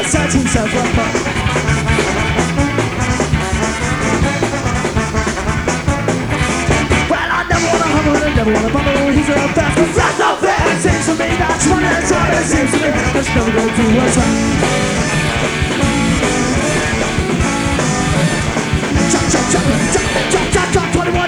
set himself on fire. Well, I never wanna humble and never wanna bubble. He's a fast, but that's not fair. It seems to me that's one that's all it seems to me. That's never gonna do what's right.